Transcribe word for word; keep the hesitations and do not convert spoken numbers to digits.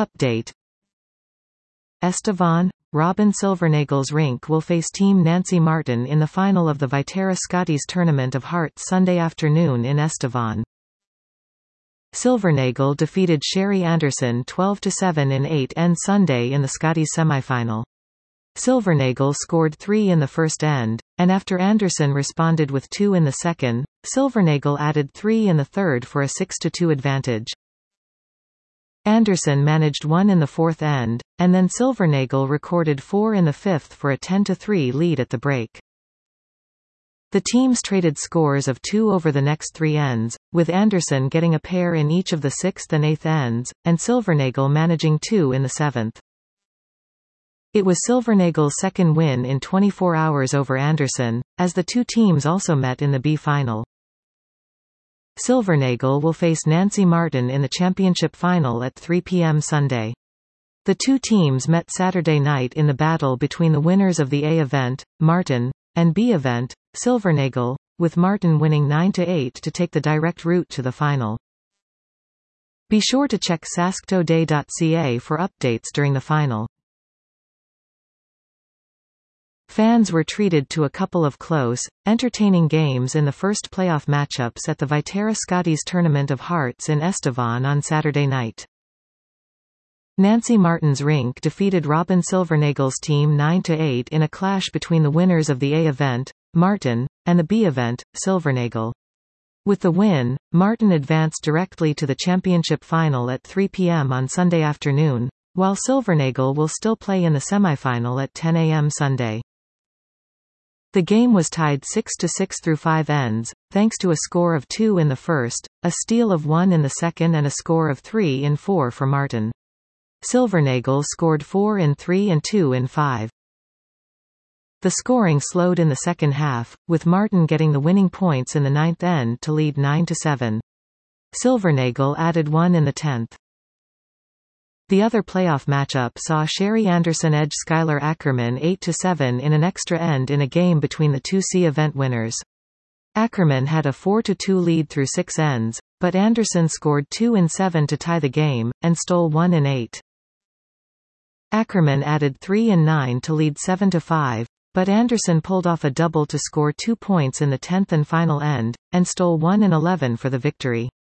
Update. Estevan, Robin Silvernagel's rink will face Team Nancy Martin in the final of the Viterra Scotties Tournament of Hearts Sunday afternoon in Estevan. Silvernagel defeated Sherry Anderson twelve to seven in eight ends Sunday in the Scotties semifinal. Silvernagel scored three in the first end, and after Anderson responded with two in the second, Silvernagel added three in the third for a six to two advantage. Anderson managed one in the fourth end, and then Silvernagel recorded four in the fifth for a ten to three lead at the break. The teams traded scores of two over the next three ends, with Anderson getting a pair in each of the sixth and eighth ends, and Silvernagel managing two in the seventh. It was Silvernagel's second win in twenty-four hours over Anderson, as the two teams also met in the B final. Silvernagel will face Nancy Martin in the championship final at three p m Sunday. The two teams met Saturday night in the battle between the winners of the A event, Martin, and B event, Silvernagel, with Martin winning nine to eight to take the direct route to the final. Be sure to check sasktoday dot c a for updates during the final. Fans were treated to a couple of close, entertaining games in the first playoff matchups at the Viterra Scotties Tournament of Hearts in Estevan on Saturday night. Nancy Martin's rink defeated Robin Silvernagel's team nine to eight in a clash between the winners of the A event, Martin, and the B event, Silvernagel. With the win, Martin advanced directly to the championship final at three p m on Sunday afternoon, while Silvernagel will still play in the semifinal at ten a m Sunday. The game was tied six to six through five ends, thanks to a score of two in the first, a steal of one in the second and a score of three in four for Martin. Silvernagel scored four in three and two in five. The scoring slowed in the second half, with Martin getting the winning points in the ninth end to lead nine to seven. Silvernagel added one in the tenth. The other playoff matchup saw Sherry Anderson edge Skylar Ackerman eight to seven in an extra end in a game between the two C event winners. Ackerman had a four to two lead through six ends, but Anderson scored two in seven to tie the game, and stole one in eight. Ackerman added three in nine to lead seven to five, but Anderson pulled off a double to score two points in the tenth and final end, and stole one in eleven for the victory.